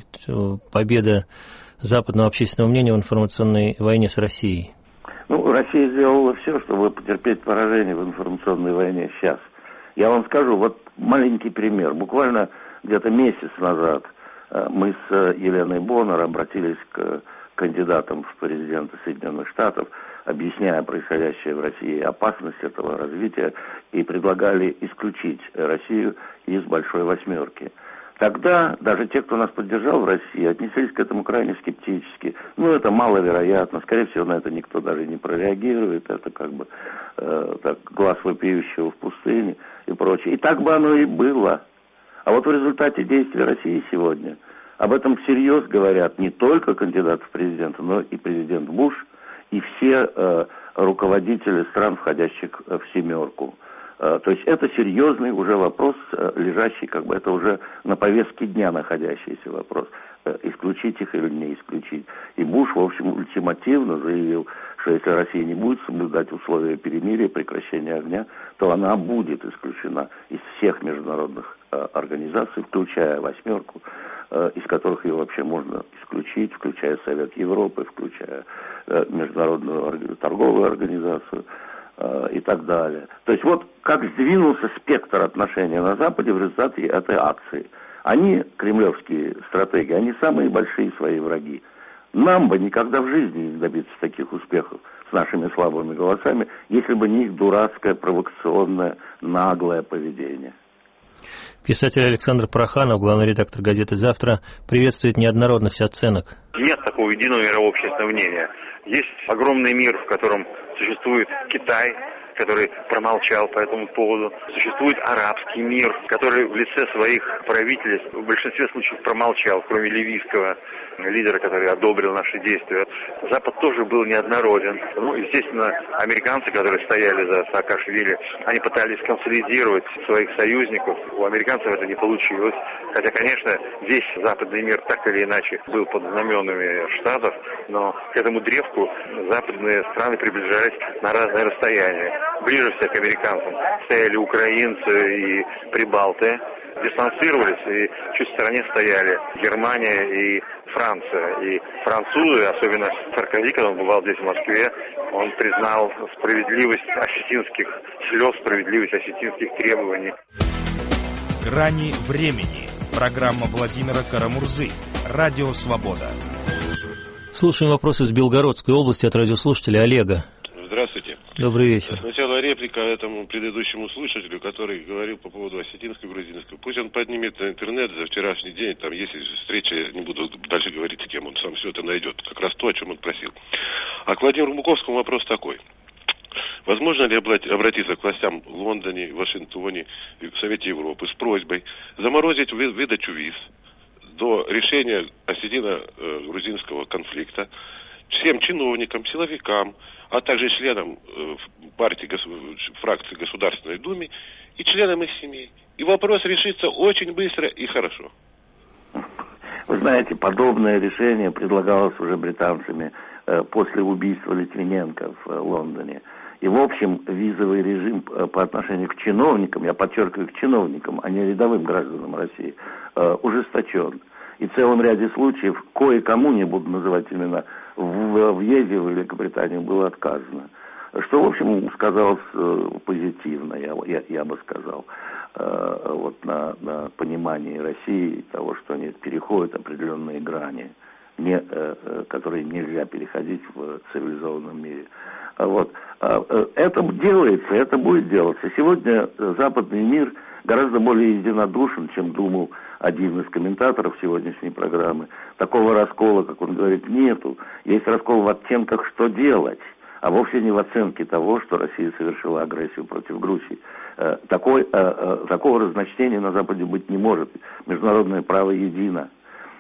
победа западного общественного мнения в информационной войне с Россией? Ну, Россия сделала все, чтобы потерпеть поражение в информационной войне сейчас. Я вам скажу, вот маленький пример. Буквально где-то месяц назад мы с Еленой Боннер обратились к кандидатам в президенты Соединенных Штатов, объясняя происходящее в России опасность этого развития, и предлагали исключить Россию из Большой Восьмерки. Тогда даже те, кто нас поддержал в России, отнеслись к этому крайне скептически. Ну, это маловероятно, скорее всего, на это никто даже не прореагирует, это как бы так, глаз вопиющего в пустыне и прочее. И так бы оно и было. А вот в результате действий России сегодня об этом всерьез говорят не только кандидаты в президенты, но и президент Буш, и все руководители стран, входящих в семерку. То есть это серьезный уже вопрос, лежащий, как бы это уже на повестке дня находящийся вопрос. Исключить их или не исключить. И Буш, в общем, ультимативно заявил, что если Россия не будет соблюдать условия перемирия, прекращения огня, то она будет исключена из всех международных организаций, включая Восьмерку, из которых ее вообще можно исключить, включая Совет Европы, включая Международную торговую организацию и так далее. То есть вот как сдвинулся спектр отношений на Западе в результате этой акции. Они, кремлевские стратеги, они самые большие свои враги. Нам бы никогда в жизни не добиться таких успехов с нашими слабыми голосами, если бы не их дурацкое, провокационное, наглое поведение. Писатель Александр Проханов, главный редактор газеты «Завтра», приветствует неоднородность оценок. Нет такого единого мирового общественного мнения. Есть огромный мир, в котором существует Китай, который промолчал по этому поводу. Существует арабский мир, который в лице своих правительств в большинстве случаев промолчал, кроме ливийского лидера, который одобрил наши действия. Запад тоже был неоднороден. Ну, естественно, американцы, которые стояли за Саакашвили, они пытались консолидировать своих союзников. У американцев это не получилось. Хотя, конечно, весь западный мир так или иначе был под знаменами Штатов, но к этому древку западные страны приближались на разные расстояния. Ближе всех к американцам стояли украинцы и прибалты, дистанцировались, и чуть в стороне стояли Германия и Франция. И французы, особенно Саркози, когда он бывал здесь в Москве, он признал справедливость осетинских слез, справедливость осетинских требований. «Грани времени». Программа Владимира Карамурзы. Радио «Свобода». Слушаем вопросы из Белгородской области от радиослушателя Олега. Здравствуйте. Добрый вечер. Сначала реплика этому предыдущему слушателю, который говорил по поводу осетинского, грузинского. Пусть он поднимет на интернет за вчерашний день, там есть встреча, не буду дальше говорить с кем, он сам все это найдет. Как раз то, о чем он просил. А к Владимиру Буковскому вопрос такой. Возможно ли обратиться к властям в Лондоне, Вашингтоне, в Совете Европы с просьбой заморозить выдачу виз до решения осетино-грузинского конфликта всем чиновникам, силовикам, а также членам партии, фракции в Государственной Думе и членам их семей. И вопрос решится очень быстро и хорошо. Вы знаете, подобное решение предлагалось уже британцами после убийства Литвиненко в Лондоне. И, в общем, визовый режим по отношению к чиновникам, я подчеркиваю, к чиновникам, а не рядовым гражданам России, ужесточен. И в целом ряде случаев кое-кому, не буду называть имена, в въезде в Великобританию было отказано. Что, в общем, сказалось позитивно, я бы сказал, вот на понимании России того, что они переходят определенные грани, которые нельзя переходить в цивилизованном мире. Вот. Это делается, это будет делаться. Сегодня западный мир гораздо более единодушен, чем думал один из комментаторов сегодняшней программы. Такого раскола, как он говорит, нету. Есть раскол в оттенках, что делать, а вовсе не в оценке того, что Россия совершила агрессию против Грузии. Такого разночтения на Западе быть не может. Международное право едино,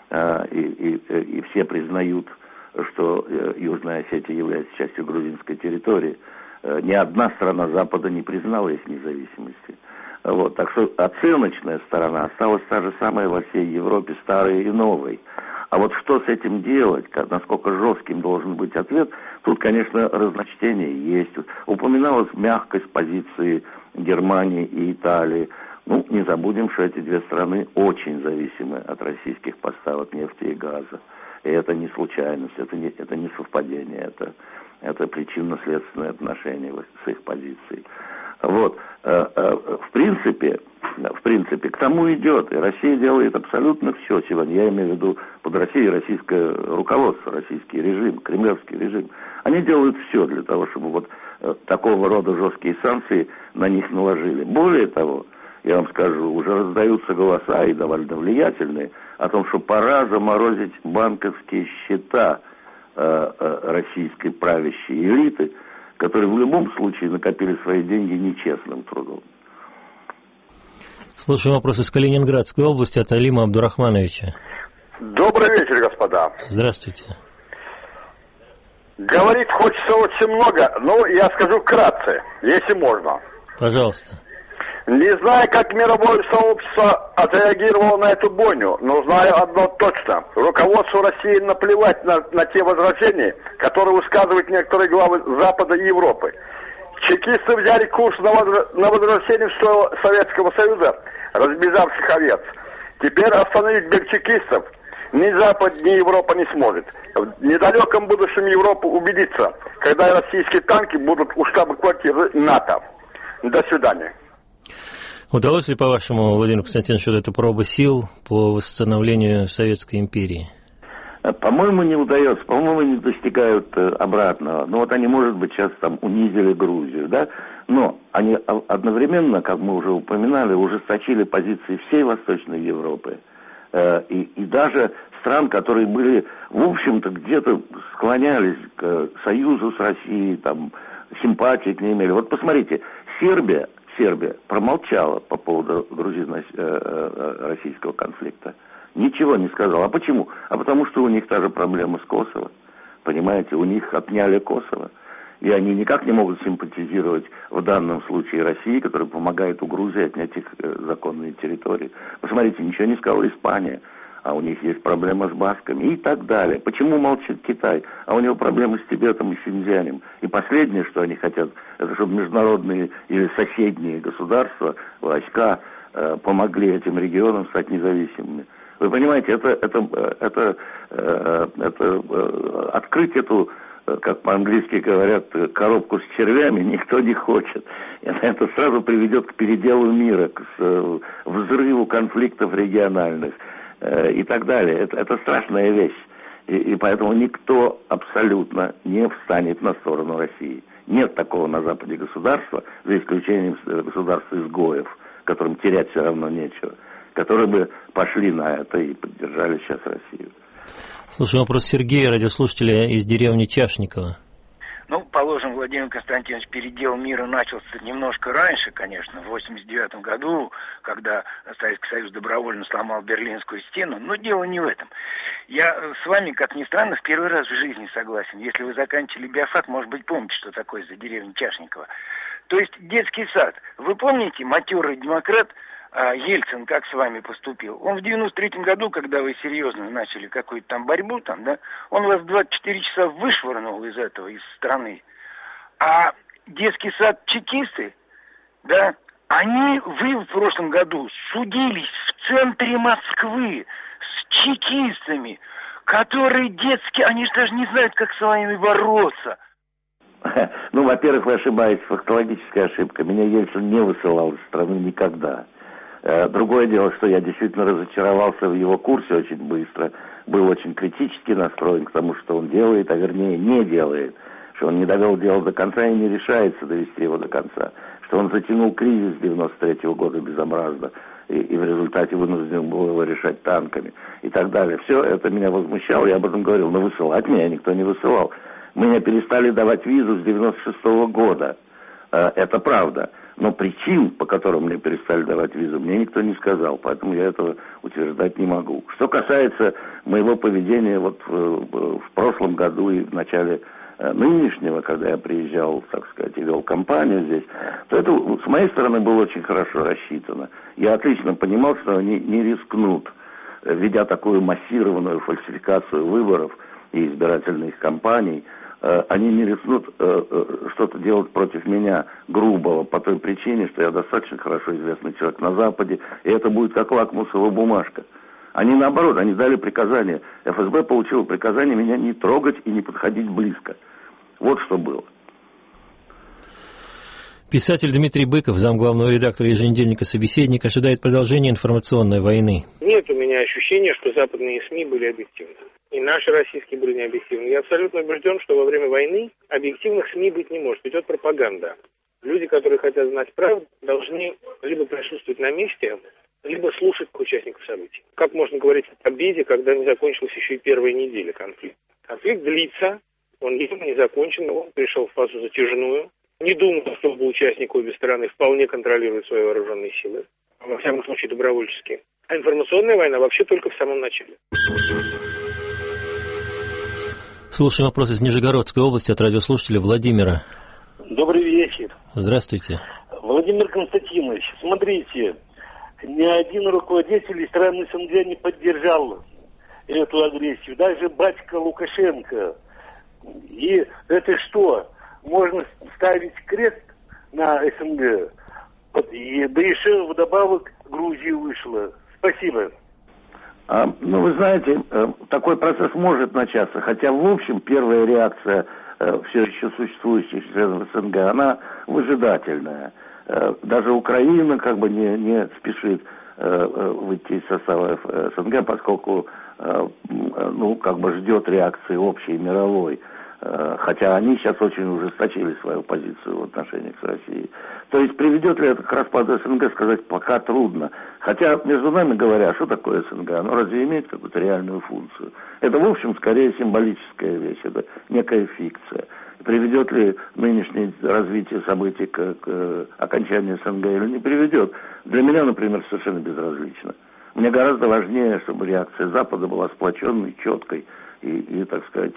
и все признают, что Южная Осетия является частью грузинской территории. Ни одна страна Запада не признала их независимости. Вот, так что оценочная сторона осталась та же самая во всей Европе, старой и новой. А вот что с этим делать, насколько жестким должен быть ответ, тут, конечно, разночтение есть. Упоминалась мягкость позиции Германии и Италии. Ну, не забудем, что эти две страны очень зависимы от российских поставок нефти и газа. И это не случайность, это не совпадение, это причинно-следственное отношение с их позицией. Вот, в принципе, к тому идет, и Россия делает абсолютно все сегодня. Я имею в виду под Россией российское руководство, российский режим, кремлевский режим. Они делают все для того, чтобы вот такого рода жесткие санкции на них наложили. Более того, я вам скажу, уже раздаются голоса, и довольно влиятельные, о том, что пора заморозить банковские счета российской правящей элиты, которые в любом случае накопили свои деньги нечестным трудом. Слушаем вопрос из Калининградской области от Алима Абдурахмановича. Добрый вечер, господа. Здравствуйте. Говорить хочется очень много, но я скажу вкратце, если можно. Пожалуйста. Не знаю, как мировое сообщество отреагировало на эту бойню, но знаю одно точно. Руководству России наплевать на те возражения, которые высказывают некоторые главы Запада и Европы. Чекисты взяли курс на возвращение в Советского Союза, разбежавших овец. Теперь остановить бег чекистов ни Запад, ни Европа не сможет. В недалеком будущем Европа убедится, когда российские танки будут у штаба-квартиры НАТО. До свидания. Удалось ли, по-вашему, Владимир Константинович, эта проба сил по восстановлению Советской империи? По-моему, не удается. По-моему, не достигают обратного. Ну вот они, может быть, сейчас там унизили Грузию, да? Но они одновременно, как мы уже упоминали, ужесточили позиции всей Восточной Европы. И даже стран, которые были, в общем-то, где-то склонялись к союзу с Россией, там, симпатии к ней имели. Вот посмотрите, Сербия промолчала по поводу грузино-российского конфликта. Ничего не сказала. А почему? А потому что у них та же проблема с Косово. Понимаете, у них отняли Косово. И они никак не могут симпатизировать в данном случае России, которая помогает у Грузии отнять их законные территории. Посмотрите, ничего не сказала Испания. А у них есть проблема с басками и так далее. Почему молчит Китай? А у него проблемы с Тибетом и Синьцзянем. И последнее, что они хотят, это чтобы международные или соседние государства, войска помогли этим регионам стать независимыми. Вы понимаете, это открыть эту, как по-английски говорят, коробку с червями никто не хочет. Это сразу приведет к переделу мира, к взрыву конфликтов региональных. И так далее. Это страшная вещь. И поэтому никто абсолютно не встанет на сторону России. Нет такого на Западе государства, за исключением государств-изгоев, которым терять все равно нечего, которые бы пошли на это и поддержали сейчас Россию. Слушай, вопрос Сергея, радиослушателя из деревни Чашниково. Ну, положим, Владимир Константинович, передел мира начался немножко раньше, конечно, в 1989 году, когда Советский Союз добровольно сломал Берлинскую стену, но дело не в этом. Я с вами, как ни странно, в первый раз в жизни согласен. Если вы заканчивали биофак, может быть, помните, что такое за деревня Чашниково. То есть детский сад. Вы помните, матерый демократ Ельцин как с вами поступил? Он в 93-м году, когда вы серьезно начали какую-то там борьбу, там, да, он вас 24 часа вышвырнул из этого, из страны. А детский сад чекисты, да, вы в прошлом году судились в центре Москвы с чекистами, которые детские, они же даже не знают, как с вами бороться. Ну, во-первых, вы ошибаетесь, фактологическая ошибка. Меня Ельцин не высылал из страны никогда. Другое дело, что я действительно разочаровался в его курсе очень быстро, был очень критически настроен к тому, что он делает, а вернее не делает, что он не довел дело до конца и не решается довести его до конца, что он затянул кризис 93-го года безобразно, и в результате вынужден был его решать танками и так далее. Все это меня возмущало, я об этом говорил, но высылать меня никто не высылал. Мне перестали давать визу с 96-го года, это правда, но причин, по которым мне перестали давать визу, мне никто не сказал, поэтому я этого утверждать не могу. Что касается моего поведения вот в прошлом году и в начале нынешнего, когда я приезжал, так сказать, и вел кампанию здесь, то это с моей стороны было очень хорошо рассчитано. Я отлично понимал, что они не рискнут, ведя такую массированную фальсификацию выборов и избирательных кампаний, они не рискнут что-то делать против меня грубого по той причине, что я достаточно хорошо известный человек на Западе, и это будет как лакмусовая бумажка. Они наоборот, они дали приказание, ФСБ получило приказание меня не трогать и не подходить близко. Вот что было. Писатель Дмитрий Быков, замглавного редактора еженедельника «Собеседник», ожидает продолжения информационной войны. Нет у меня ощущения, что западные СМИ были объективны. И наши российские были необъективны. Я абсолютно убежден, что во время войны объективных СМИ быть не может. Идет пропаганда. Люди, которые хотят знать правду, должны либо присутствовать на месте, либо слушать участников событий. Как можно говорить о победе, когда не закончилась еще и первая неделя конфликта? Конфликт длится, он явно не закончен, он пришел в фазу затяжную. Не думаю, что оба участника обе стороны вполне контролируют свои вооруженные силы. Во всяком случае, добровольческие. А информационная война вообще только в самом начале. Слушаем вопрос из Нижегородской области от радиослушателя Владимира. Добрый вечер. Здравствуйте. Владимир Константинович, смотрите, ни один руководитель стран СНГ не поддержал эту агрессию. Даже батька Лукашенко. И это что? Можно ставить крест на СНГ? И, да еще вдобавок Грузия вышла. Спасибо. Ну, вы знаете, такой процесс может начаться, хотя, в общем, первая реакция все еще существующих членов СНГ, она выжидательная. Даже Украина как бы не спешит выйти из состава СНГ, поскольку, ну, как бы ждет реакции общей мировой. Хотя они сейчас очень ужесточили свою позицию в отношениях с Россией. То есть приведет ли это к распаду СНГ, сказать пока трудно. Хотя, между нами говоря, что такое СНГ? Оно разве имеет какую-то реальную функцию? Это, в общем, скорее символическая вещь, это некая фикция. Приведет ли нынешнее развитие событий к окончанию СНГ или не приведет? Для меня, например, совершенно безразлично. Мне гораздо важнее, чтобы реакция Запада была сплоченной, четкой, и так сказать,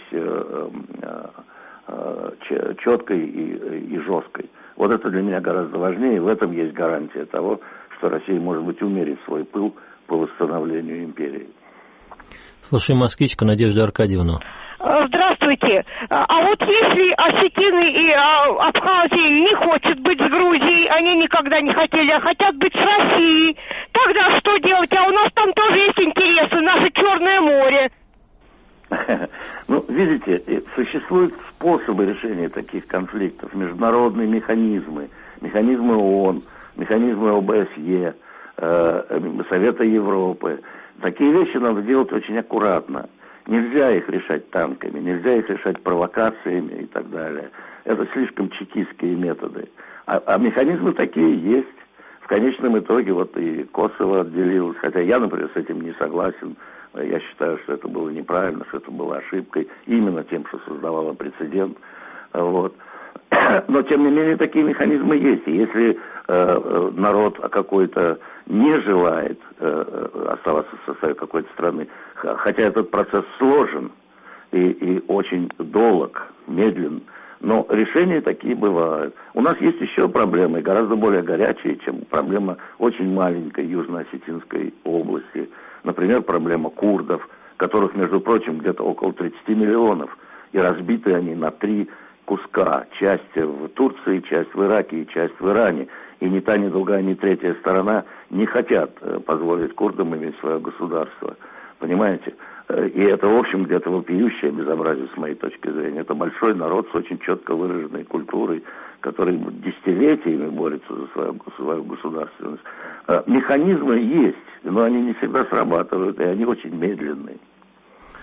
четкой и жесткой. Вот это для меня гораздо важнее, и в этом есть гарантия того, что Россия, может быть, умерит свой пыл по восстановлению империи. Слушаем москвичку Надежду Аркадьевну. Здравствуйте. А вот если Осетины и Абхазия не хотят быть с Грузией, они никогда не хотели, а хотят быть с Россией, тогда что делать? А у нас там тоже есть интересы, наше Черное море. Ну, видите, существуют способы решения таких конфликтов, международные механизмы ООН, механизмы ОБСЕ, Совета Европы. Такие вещи надо делать очень аккуратно. Нельзя их решать танками, нельзя их решать провокациями и так далее. Это слишком чекистские методы. А механизмы такие есть. В конечном итоге вот и Косово отделилось, хотя я, например, с этим не согласен. Я считаю, что это было неправильно, что это было ошибкой, именно тем, что создавало прецедент. Вот. Но, тем не менее, такие механизмы есть. И если народ какой-то не желает оставаться в составе какой-то страны, хотя этот процесс сложен и очень долг, медлен, но решения такие бывают. У нас есть еще проблемы, гораздо более горячие, чем проблема очень маленькой Южно-Осетинской области. Например, проблема курдов, которых, между прочим, где-то около 30 миллионов. И разбиты они на 3 куска. Часть в Турции, часть в Ираке и часть в Иране. И ни та, ни другая, ни третья сторона не хотят позволить курдам иметь свое государство. Понимаете? И это, в общем, где-то вопиющее безобразие, с моей точки зрения. Это большой народ с очень четко выраженной культурой, который десятилетиями борется за свою государственность. Механизмы есть, но они не всегда срабатывают, и они очень медленные.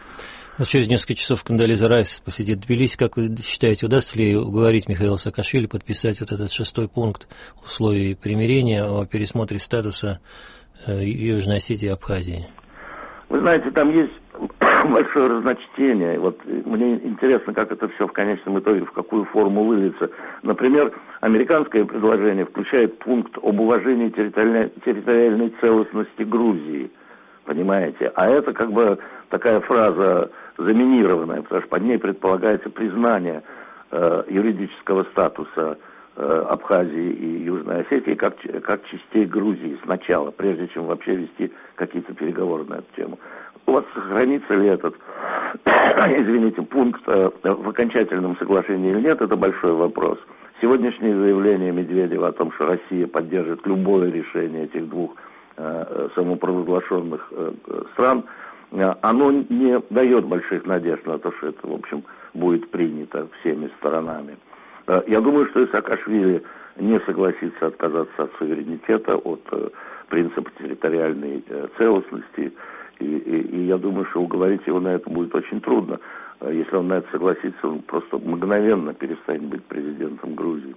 Через несколько часов Кондолиза Райс посетит Тбилиси. Как вы считаете, удастся ли уговорить Михаила Саакашвили подписать вот этот 6-й пункт условий примирения о пересмотре статуса Южной Осетии и Абхазии? Вы знаете, там есть большое разночтение. Вот мне интересно, как это все в конечном итоге, в какую форму выльется. Например, американское предложение включает пункт об уважении территориальной целостности Грузии. Понимаете? А это как бы такая фраза заминированная, потому что под ней предполагается признание юридического статуса Абхазии и Южной Осетии как частей Грузии сначала, прежде чем вообще вести какие-то переговоры на эту тему. У вас сохранится ли этот, извините, пункт в окончательном соглашении или нет, это большой вопрос. Сегодняшнее заявление Медведева о том, что Россия поддержит любое решение этих двух самопровозглашенных стран, оно не дает больших надежд на то, что это, в общем, будет принято всеми сторонами. Я думаю, что Саакашвили не согласится отказаться от суверенитета, от принципа территориальной целостности, и я думаю, что уговорить его на это будет очень трудно. Если он на это согласится, он просто мгновенно перестанет быть президентом Грузии.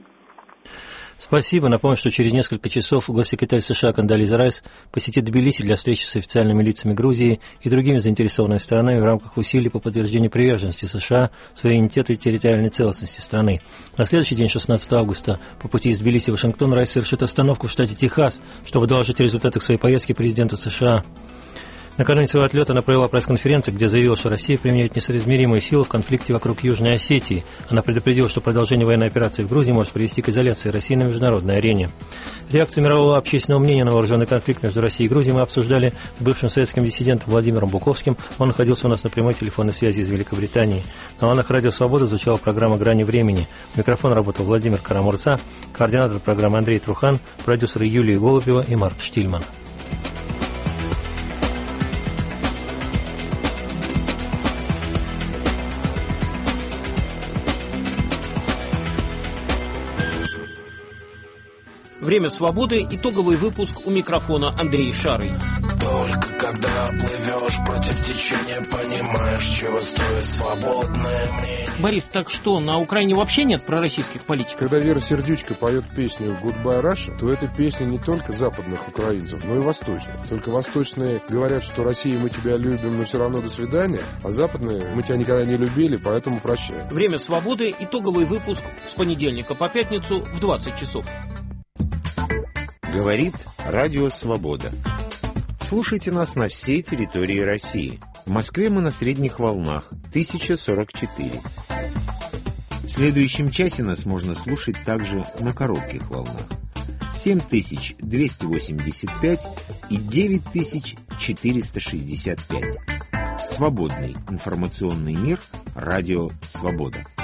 Спасибо. Напомню, что через несколько часов госсекретарь США Кондолиза Райс посетит Тбилиси для встречи с официальными лицами Грузии и другими заинтересованными сторонами в рамках усилий по подтверждению приверженности США, суверенитета и территориальной целостности страны. На следующий день, 16 августа, по пути из Тбилиси в Вашингтон, Райс совершит остановку в штате Техас, чтобы доложить о результатах своей поездки президента США. Накануне своего отлета она провела пресс-конференцию, где заявила, что Россия применяет несоизмеримые силы в конфликте вокруг Южной Осетии. Она предупредила, что продолжение военной операции в Грузии может привести к изоляции России на международной арене. Реакцию мирового общественного мнения на вооруженный конфликт между Россией и Грузией мы обсуждали с бывшим советским диссидентом Владимиром Буковским. Он находился у нас на прямой телефонной связи из Великобритании. На волнах Радио Свобода звучала программа «Грани времени». Микрофон работал Владимир Карамурза, координатор программы Андрей Трухан, продюсеры Юлия Голубева и Марк Штильман. Время свободы. Итоговый выпуск, у микрофона Андрей Шарый. Только когда плывешь против течения, понимаешь, чего стоит свободное мнение. Борис, так что, на Украине вообще нет пророссийских политиков? Когда Вера Сердючка поет песню «Goodbye Russia», то это песня не только западных украинцев, но и восточных. Только восточные говорят, что Россия, мы тебя любим, но все равно до свидания, а западные, мы тебя никогда не любили, поэтому прощай. Время свободы. Итоговый выпуск с понедельника по пятницу в 20 часов. Говорит Радио Свобода. Слушайте нас на всей территории России. В Москве мы на средних волнах 1044. В следующем часе нас можно слушать также на коротких волнах 7285 и 9465. Свободный информационный мир. Радио Свобода.